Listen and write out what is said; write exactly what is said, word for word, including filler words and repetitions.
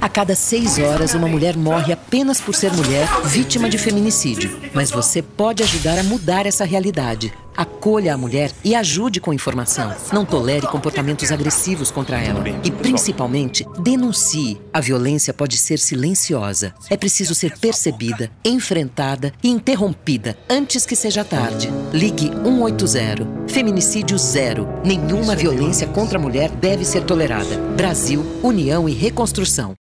A cada seis horas, uma mulher morre apenas por ser mulher, vítima de feminicídio. Mas você pode ajudar a mudar essa realidade. Acolha a mulher e ajude com informação. Não tolere comportamentos agressivos contra ela. E, principalmente, denuncie. A violência pode ser silenciosa. É preciso ser percebida, enfrentada e interrompida antes que seja tarde. Ligue um oito zero. Feminicídio zero. Nenhuma violência contra a mulher deve ser tolerada. Brasil, União e Reconstrução.